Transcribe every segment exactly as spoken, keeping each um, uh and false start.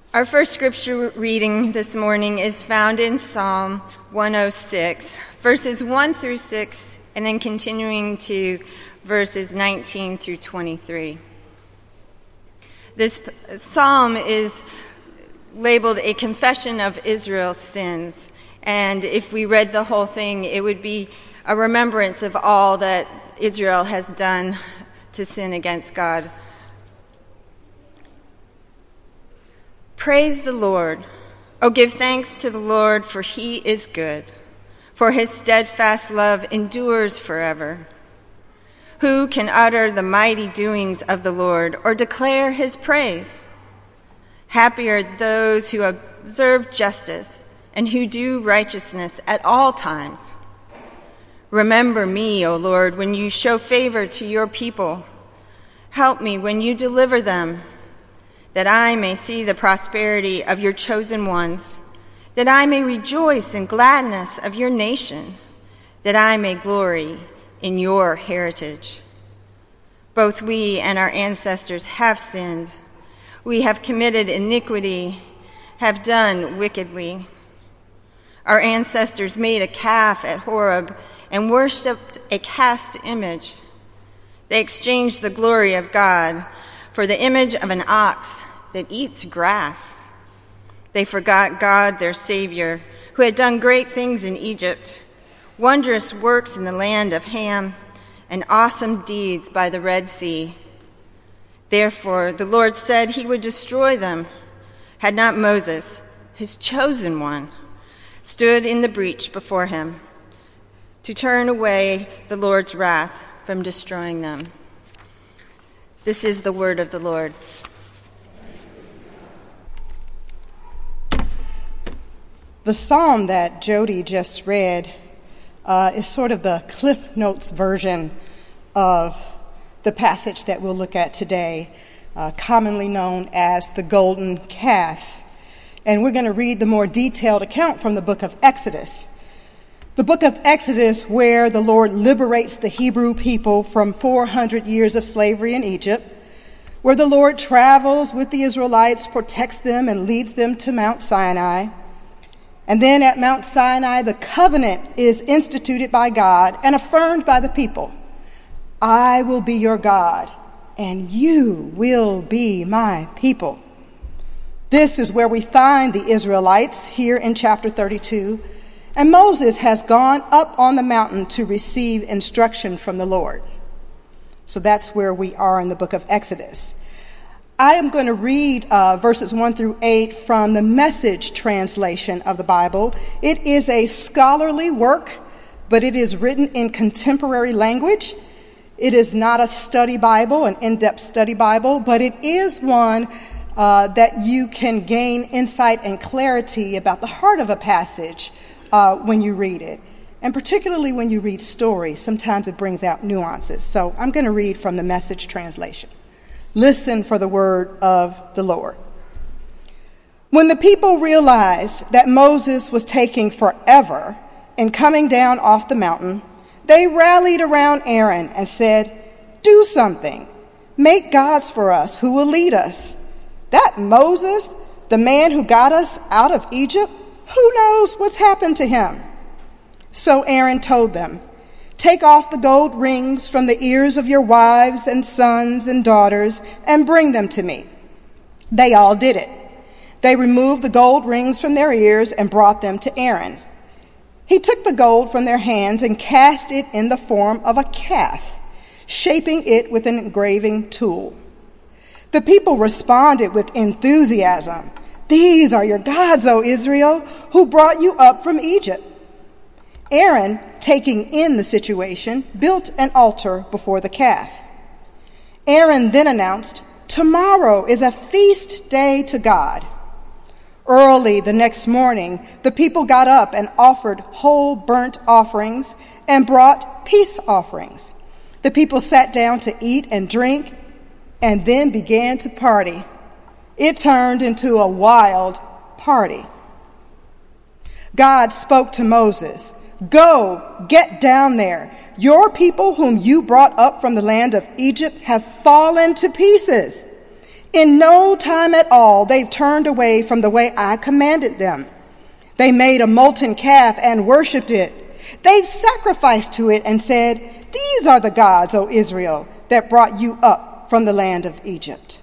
Our first scripture reading this morning is found in Psalm one oh six, verses one through six, and then continuing to verses nineteen through twenty-three. This psalm is labeled a confession of Israel's sins, and if we read the whole thing, it would be a remembrance of all that Israel has done to sin against God. Praise the Lord. Oh, give thanks to the Lord, for he is good, for his steadfast love endures forever. Who can utter the mighty doings of the Lord or declare his praise? Happy are those who observe justice and who do righteousness at all times. Remember me, O Lord, when you show favor to your people. Help me when you deliver them, that I may see the prosperity of your chosen ones, that I may rejoice in gladness of your nation, that I may glory in your heritage. Both we and our ancestors have sinned. We have committed iniquity, have done wickedly. Our ancestors made a calf at Horeb and worshipped a cast image. They exchanged the glory of God for the image of an ox that eats grass. They forgot God, their Savior, who had done great things in Egypt, wondrous works in the land of Ham, and awesome deeds by the Red Sea. Therefore, the Lord said he would destroy them, had not Moses, his chosen one, stood in the breach before him to turn away the Lord's wrath from destroying them. This is the word of the Lord. The psalm that Jody just read uh, is sort of the Cliff Notes version of the passage that we'll look at today, uh, commonly known as the Golden Calf. And we're going to read the more detailed account from the book of Exodus. The book of Exodus, where the Lord liberates the Hebrew people from four hundred years of slavery in Egypt, where the Lord travels with the Israelites, protects them, and leads them to Mount Sinai. And then at Mount Sinai, the covenant is instituted by God and affirmed by the people. I will be your God, and you will be my people. This is where we find the Israelites here in chapter thirty-two. And Moses has gone up on the mountain to receive instruction from the Lord. So that's where we are in the book of Exodus. I am going to read uh, verses one through eight from the Message translation of the Bible. It is a scholarly work, but it is written in contemporary language. It is not a study Bible, an in-depth study Bible, but it is one uh, that you can gain insight and clarity about the heart of a passage uh, when you read it. And particularly when you read stories, sometimes it brings out nuances. So I'm going to read from the Message translation. Listen for the word of the Lord. When the people realized that Moses was taking forever in coming down off the mountain, they rallied around Aaron and said, "Do something. Make gods for us who will lead us. That Moses, the man who got us out of Egypt, who knows what's happened to him?" So Aaron told them, "Take off the gold rings from the ears of your wives and sons and daughters and bring them to me." They all did it. They removed the gold rings from their ears and brought them to Aaron. He took the gold from their hands and cast it in the form of a calf, shaping it with an engraving tool. The people responded with enthusiasm. "These are your gods, O Israel, who brought you up from Egypt." Aaron, taking in the situation, built an altar before the calf. Aaron then announced, "Tomorrow is a feast day to God." Early the next morning, the people got up and offered whole burnt offerings and brought peace offerings. The people sat down to eat and drink and then began to party. It turned into a wild party. God spoke to Moses, "Go, get down there. Your people whom you brought up from the land of Egypt have fallen to pieces. In no time at all, they've turned away from the way I commanded them. They made a molten calf and worshipped it. They've sacrificed to it and said, 'These are the gods, O Israel, that brought you up from the land of Egypt.'"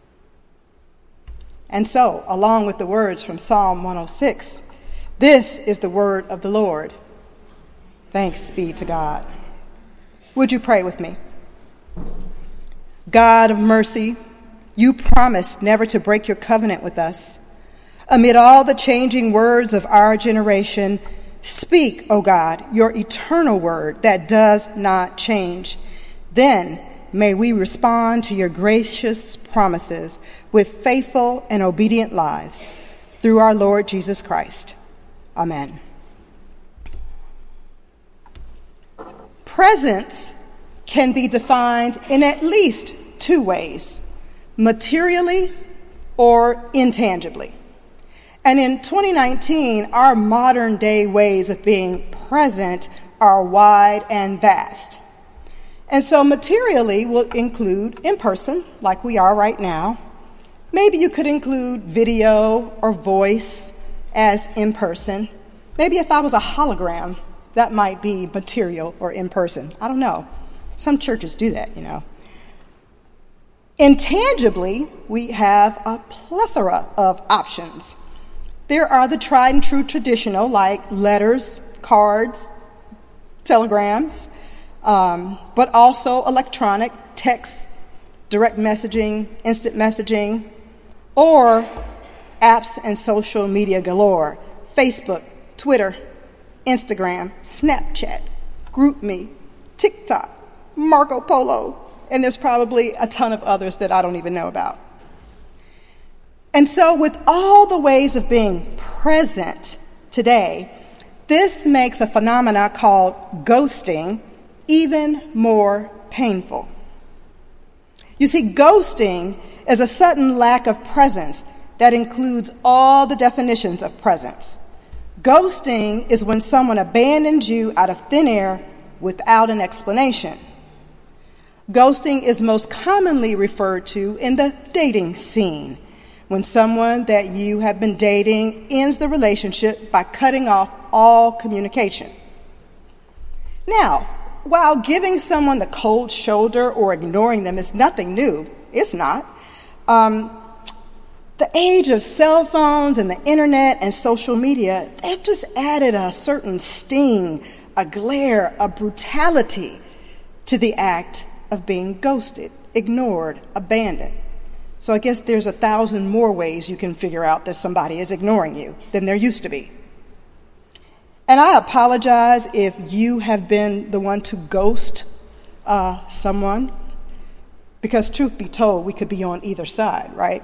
And so, along with the words from Psalm one oh six, this is the word of the Lord. Thanks be to God. Would you pray with me? God of mercy, you promised never to break your covenant with us. Amid all the changing words of our generation, speak, O God, your eternal word that does not change. Then may we respond to your gracious promises with faithful and obedient lives through our Lord Jesus Christ. Amen. Presence can be defined in at least two ways: materially or intangibly. And in twenty nineteen, our modern day ways of being present are wide and vast. And so materially will include in person, like we are right now. Maybe you could include video or voice as in person. Maybe if I was a hologram, that might be material or in person. I don't know. Some churches do that, you know. Intangibly, we have a plethora of options. There are the tried and true traditional, like letters, cards, telegrams, um, but also electronic, text, direct messaging, instant messaging, or apps and social media galore: Facebook, Twitter, Instagram, Snapchat, GroupMe, TikTok, Marco Polo, and there's probably a ton of others that I don't even know about. And so with all the ways of being present today, this makes a phenomena called ghosting even more painful. You see, ghosting is a sudden lack of presence that includes all the definitions of presence. Ghosting is when someone abandons you out of thin air without an explanation. Ghosting is most commonly referred to in the dating scene, when someone that you have been dating ends the relationship by cutting off all communication. Now, while giving someone the cold shoulder or ignoring them is nothing new, it's not. Um, the age of cell phones and the internet and social media, they've just added a certain sting, a glare, a brutality to the act of being ghosted, ignored, abandoned. So I guess there's a thousand more ways you can figure out that somebody is ignoring you than there used to be. And I apologize if you have been the one to ghost uh, someone, because truth be told, we could be on either side, right?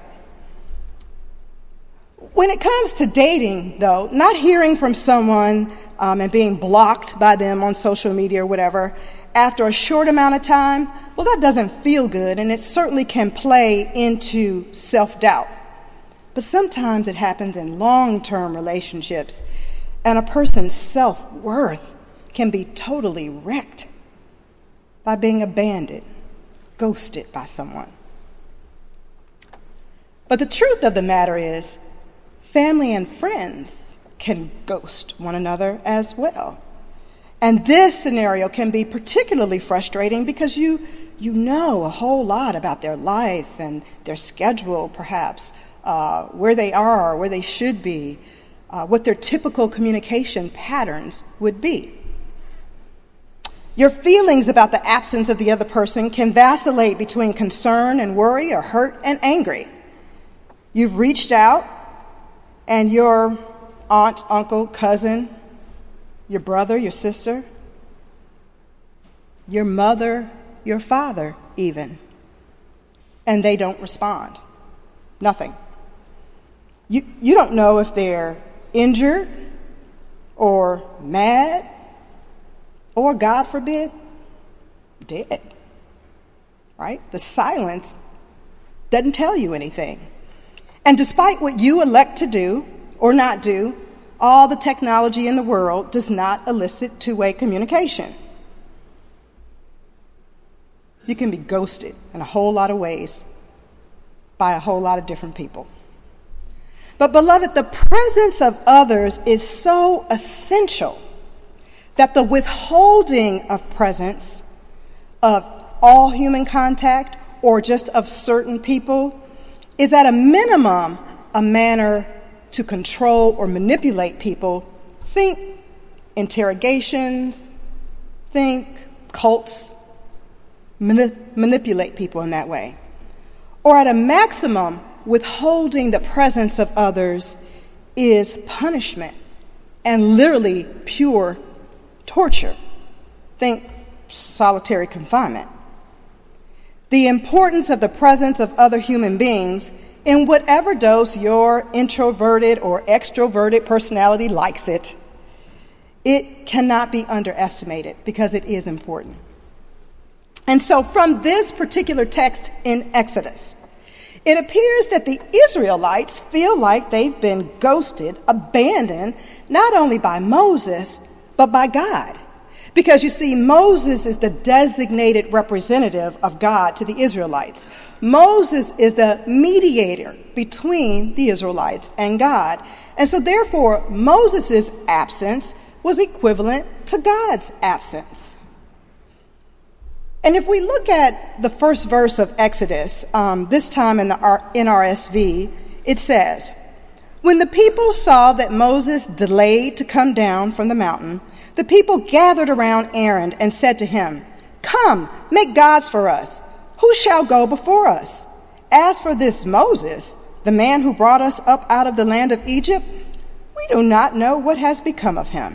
When it comes to dating, though, not hearing from someone um, and being blocked by them on social media or whatever, after a short amount of time, well, that doesn't feel good, and it certainly can play into self-doubt. But sometimes it happens in long-term relationships, and a person's self-worth can be totally wrecked by being abandoned, ghosted by someone. But the truth of the matter is, family and friends can ghost one another as well. And this scenario can be particularly frustrating because you you know a whole lot about their life and their schedule, perhaps, uh, where they are, where they should be, uh, what their typical communication patterns would be. Your feelings about the absence of the other person can vacillate between concern and worry, or hurt and angry. You've reached out, and your aunt, uncle, cousin, your brother, your sister, your mother, your father even, and they don't respond. Nothing. You, you don't know if they're injured or mad or, God forbid, dead, right? The silence doesn't tell you anything. And despite what you elect to do or not do, all the technology in the world does not elicit two-way communication. You can be ghosted in a whole lot of ways by a whole lot of different people. But beloved, the presence of others is so essential that the withholding of presence of all human contact or just of certain people is at a minimum a manner to control or manipulate people. Think interrogations, think cults, mani- manipulate people in that way. Or at a maximum, withholding the presence of others is punishment and literally pure torture. Think solitary confinement. The importance of the presence of other human beings, in whatever dose your introverted or extroverted personality likes it, it cannot be underestimated because it is important. And so from this particular text in Exodus, it appears that the Israelites feel like they've been ghosted, abandoned, not only by Moses, but by God. Because you see, Moses is the designated representative of God to the Israelites. Moses is the mediator between the Israelites and God. And so therefore, Moses' absence was equivalent to God's absence. And if we look at the first verse of Exodus, um, this time in the N R S V, it says, "When the people saw that Moses delayed to come down from the mountain, the people gathered around Aaron and said to him, 'Come, make gods for us. Who shall go before us? As for this Moses, the man who brought us up out of the land of Egypt, we do not know what has become of him.'"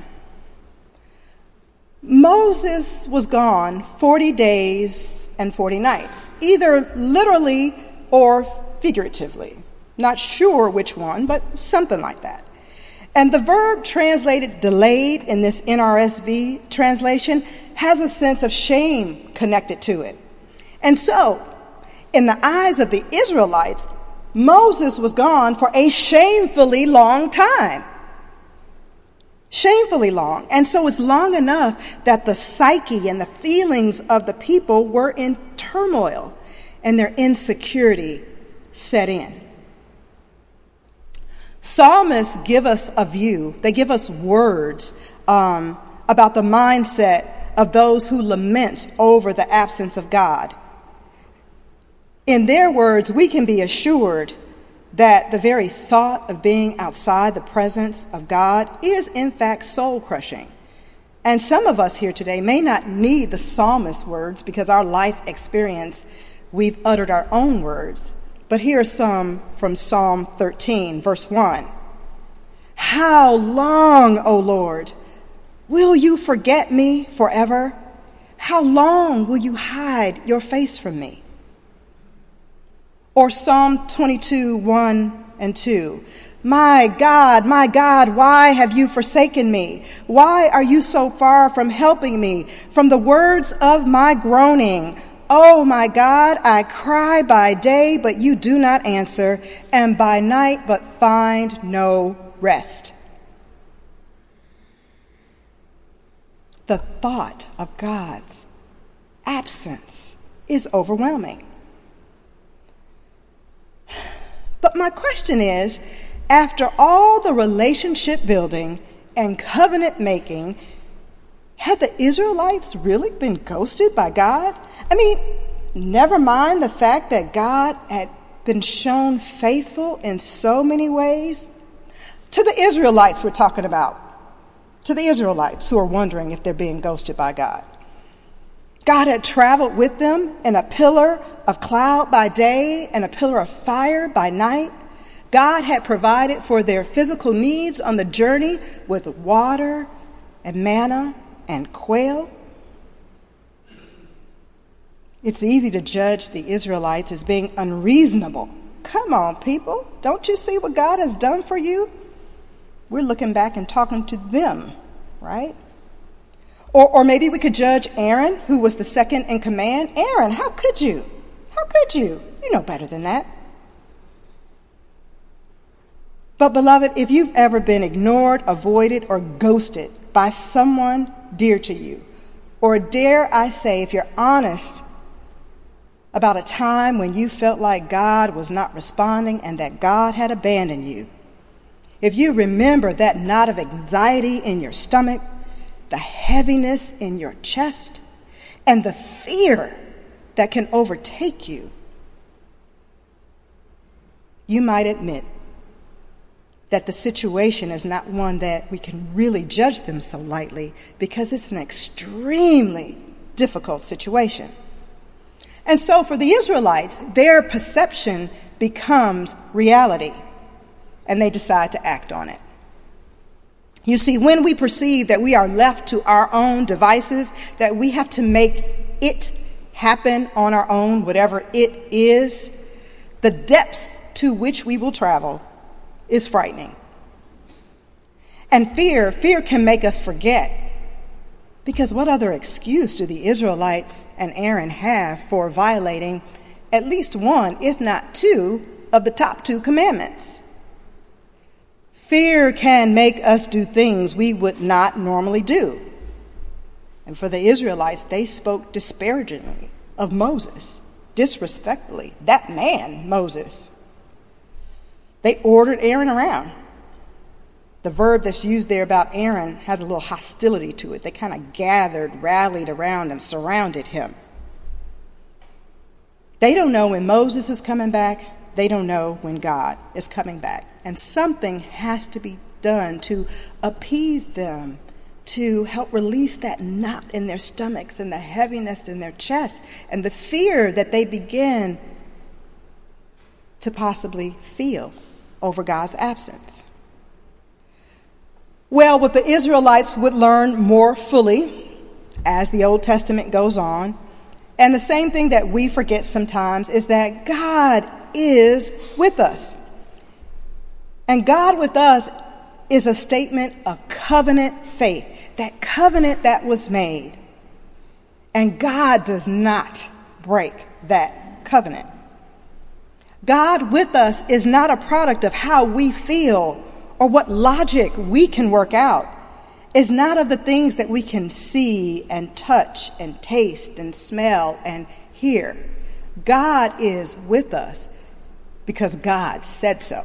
Moses was gone forty days and forty nights, either literally or figuratively. Not sure which one, but something like that. And the verb translated delayed in this N R S V translation has a sense of shame connected to it. And so, in the eyes of the Israelites, Moses was gone for a shamefully long time. Shamefully long. And so it's long enough that the psyche and the feelings of the people were in turmoil and their insecurity set in. Psalmists give us a view, they give us words um, about the mindset of those who lament over the absence of God. In their words, we can be assured that the very thought of being outside the presence of God is in fact soul-crushing. And some of us here today may not need the psalmist's words because our life experience, we've uttered our own words. But here are some from Psalm thirteen, verse one. "How long, O Lord, will you forget me forever? How long will you hide your face from me?" Or Psalm twenty-two, one and two. "My God, my God, why have you forsaken me? Why are you so far from helping me? From the words of my groaning, oh my God, I cry by day, but you do not answer, and by night, but find no rest." The thought of God's absence is overwhelming. But my question is, after all the relationship building and covenant making, had the Israelites really been ghosted by God? I mean, never mind the fact that God had been shown faithful in so many ways. To the Israelites we're talking about. To the Israelites who are wondering if they're being ghosted by God. God had traveled with them in a pillar of cloud by day and a pillar of fire by night. God had provided for their physical needs on the journey with water and manna and quail. It's easy to judge the Israelites as being unreasonable. Come on, people. Don't you see what God has done for you? We're looking back and talking to them, right? Or, or maybe we could judge Aaron, who was the second in command. Aaron, how could you? How could you? You know better than that. But beloved, if you've ever been ignored, avoided, or ghosted by someone dear to you, or dare I say, if you're honest about a time when you felt like God was not responding and that God had abandoned you, if you remember that knot of anxiety in your stomach, the heaviness in your chest, and the fear that can overtake you, you might admit that the situation is not one that we can really judge them so lightly, because it's an extremely difficult situation. And so for the Israelites, their perception becomes reality, and they decide to act on it. You see, when we perceive that we are left to our own devices, that we have to make it happen on our own, whatever it is, the depths to which we will travel is frightening. And fear, fear can make us forget. Because what other excuse do the Israelites and Aaron have for violating at least one, if not two, of the top two commandments? Fear can make us do things we would not normally do. And for the Israelites, they spoke disparagingly of Moses, disrespectfully, that man, Moses. They ordered Aaron around. The verb that's used there about Aaron has a little hostility to it. They kind of gathered, rallied around him, surrounded him. They don't know when Moses is coming back. They don't know when God is coming back. And something has to be done to appease them, to help release that knot in their stomachs and the heaviness in their chest and the fear that they begin to possibly feel over God's absence. Well, what the Israelites would learn more fully as the Old Testament goes on, and the same thing that we forget sometimes, is that God is with us. And God with us is a statement of covenant faith, that covenant that was made. And God does not break that covenant. God with us is not a product of how we feel or what logic we can work out. Is not of the things that we can see and touch and taste and smell and hear. God is with us because God said so.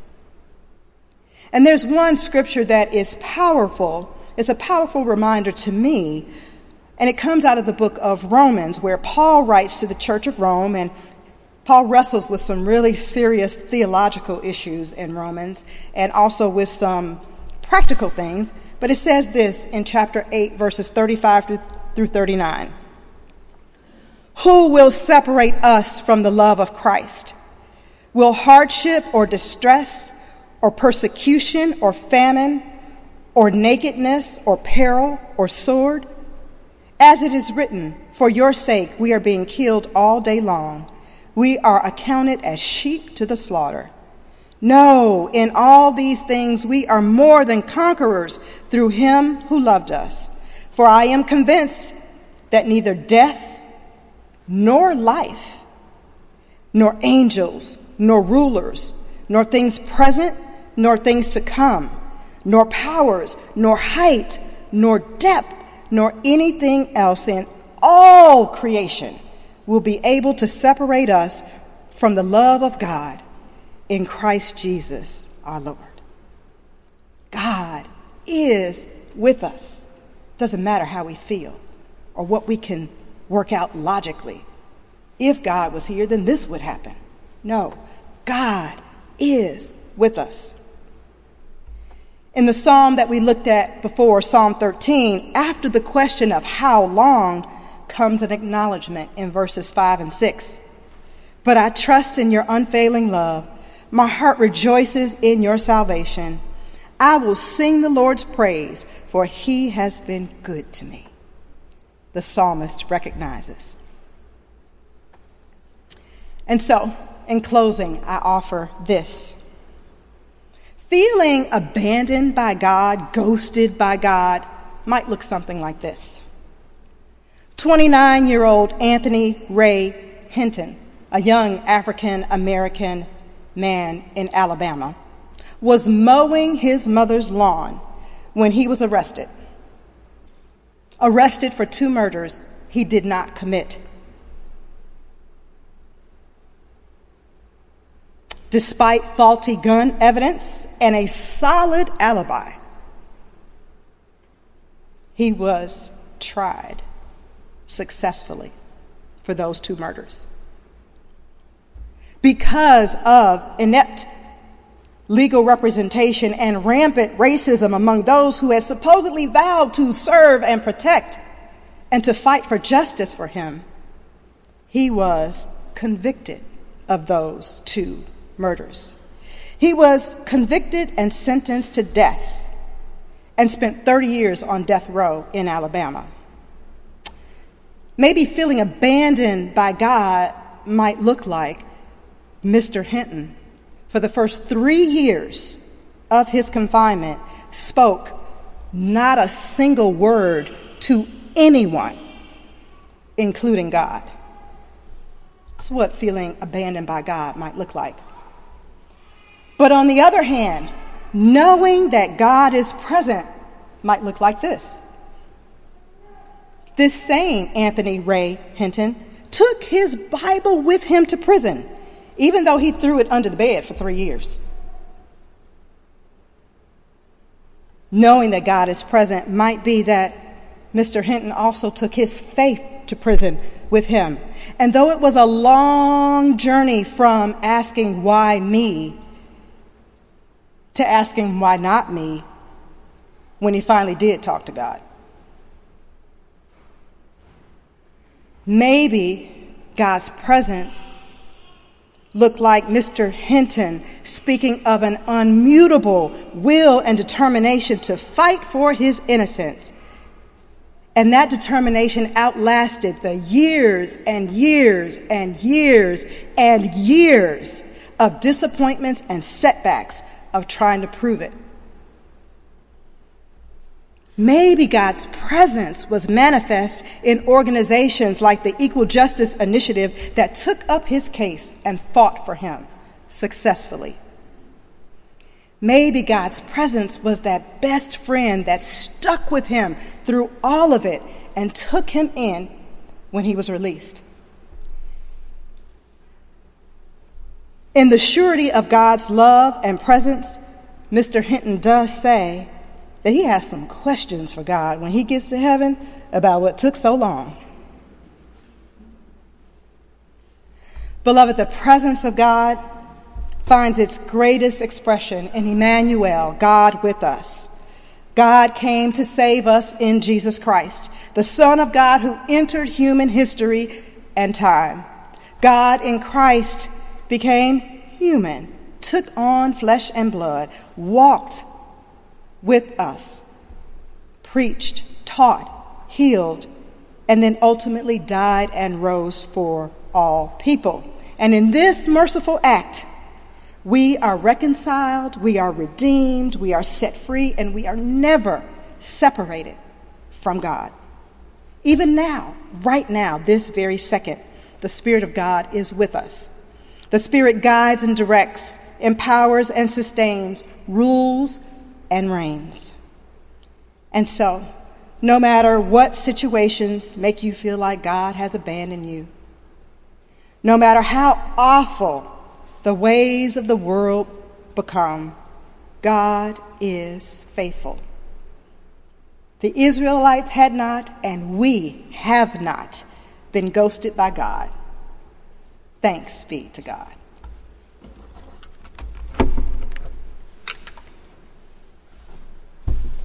And there's one scripture that is powerful. It's a powerful reminder to me, and it comes out of the book of Romans, where Paul writes to the church of Rome, and Paul wrestles with some really serious theological issues in Romans, and also with some practical things. But it says this in chapter eight, verses thirty-five through thirty-nine. Who will separate us from the love of Christ? Will hardship or distress or persecution or famine or nakedness or peril or sword? As it is written, for your sake we are being killed all day long. We are accounted as sheep to the slaughter. No, in all these things we are more than conquerors through him who loved us. For I am convinced that neither death nor life, nor angels, nor rulers, nor things present, nor things to come, nor powers, nor height, nor depth, nor anything else in all creation will be able to separate us from the love of God in Christ Jesus our Lord. God is with us. Doesn't matter how we feel or what we can work out logically. If God was here, then this would happen. No, God is with us. In the psalm that we looked at before, Psalm thirteen, after the question of how long comes an acknowledgement in verses five and six. But I trust in your unfailing love. My heart rejoices in your salvation. I will sing the Lord's praise, for he has been good to me. The psalmist recognizes. And so, in closing, I offer this. Feeling abandoned by God, ghosted by God, might look something like this. twenty-nine-year-old Anthony Ray Hinton, a young African-American man in Alabama, was mowing his mother's lawn when he was arrested. Arrested for two murders he did not commit. despite faulty gun evidence and a solid alibi. He was tried successfully for those two murders. Because of inept legal representation and rampant racism among those who had supposedly vowed to serve and protect and to fight for justice for him, he was convicted of those two murders. He was convicted and sentenced to death and spent thirty years on death row in Alabama. Maybe feeling abandoned by God might look like Mister Hinton, for the first three years of his confinement, spoke not a single word to anyone, including God. That's what feeling abandoned by God might look like. But on the other hand, knowing that God is present might look like this. This same Anthony Ray Hinton took his Bible with him to prison, even though he threw it under the bed for three years. Knowing that God is present might be that Mister Hinton also took his faith to prison with him. And though it was a long journey from asking why me to asking why not me, when he finally did talk to God. Maybe God's presence looked like Mister Hinton speaking of an unmutable will and determination to fight for his innocence. And that determination outlasted the years and years and years and years of disappointments and setbacks of trying to prove it. Maybe God's presence was manifest in organizations like the Equal Justice Initiative that took up his case and fought for him successfully. Maybe God's presence was that best friend that stuck with him through all of it and took him in when he was released. In the surety of God's love and presence, Mister Hinton does say that he has some questions for God when he gets to heaven about what took so long. Beloved, the presence of God finds its greatest expression in Emmanuel, God with us. God came to save us in Jesus Christ, the Son of God who entered human history and time. God in Christ became human, took on flesh and blood, walked with us, preached, taught, healed, and then ultimately died and rose for all people. And in this merciful act, we are reconciled, we are redeemed, we are set free, and we are never separated from God. Even now, right now, this very second, the Spirit of God is with us. The Spirit guides and directs, empowers and sustains, rules and reigns. And so, no matter what situations make you feel like God has abandoned you, no matter how awful the ways of the world become, God is faithful. The Israelites had not, and we have not, been ghosted by God. Thanks be to God.